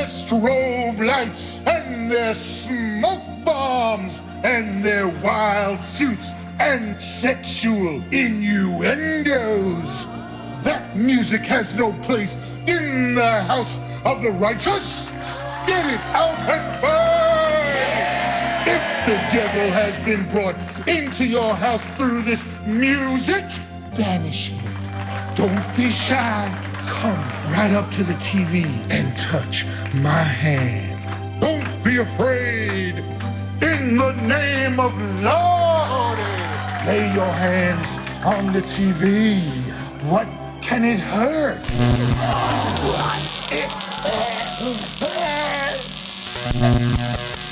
their strobe lights and their smoke bombs and their wild suits and sexual innuendos. That music has no place in the house of the righteous. Get it out and burn! If the devil has been brought into your house through this music, banish him. Don't be shy. Come right up to the TV and touch my hand. Don't be afraid. In the name of Lordy, lay your hands on the TV. What can it hurt? What it hurt?